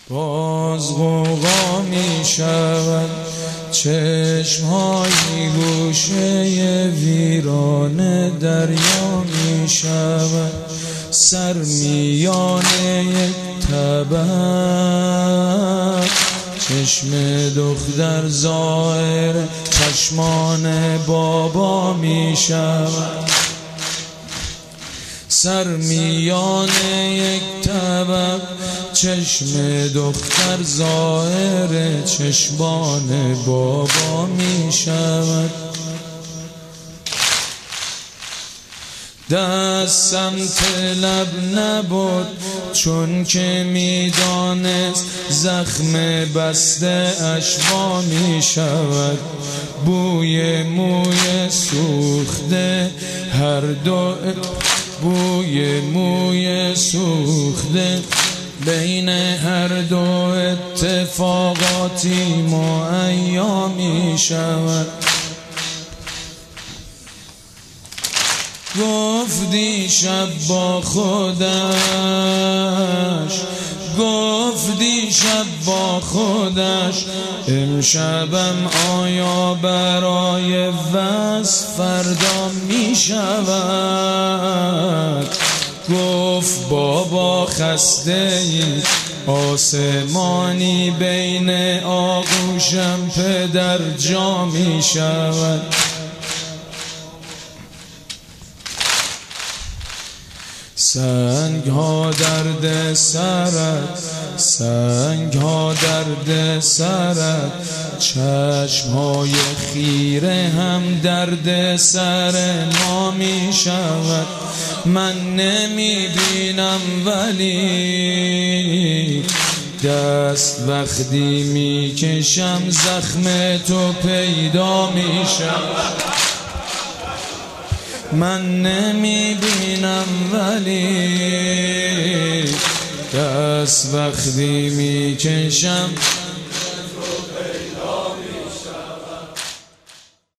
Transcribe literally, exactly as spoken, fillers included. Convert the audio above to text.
باز غوغا می شود چشم‌های گوشه ویران دریا می شود، سر میانه یک طبق چشم دختر ظاهر چشمان بابا می شود، سر میانه یک طبق چشم دختر ظاهر چشمان بابا می شود. دستم لب نبود چون که می دانست زخم بسته اشوا می شود، بوی موی سوخته هر دو بوی موی سوخته بین هر دو اتفاقاتی معیا می شود. گفتی شب با خودش گفتی شب با خودش امشبم آیا برای وصل فردا می شود. گفت بابا خسته ای آسمانی بین آغوشم پدر جا می شود. سنگ ها درد سرت سنگ ها درد سرت چشم های خیره هم درد سر ما می شود. من نمی بینم ولی دست وقتی می کشم زخم تو پیدا می شود. من نمی بینم ولی دست وقتی می کشم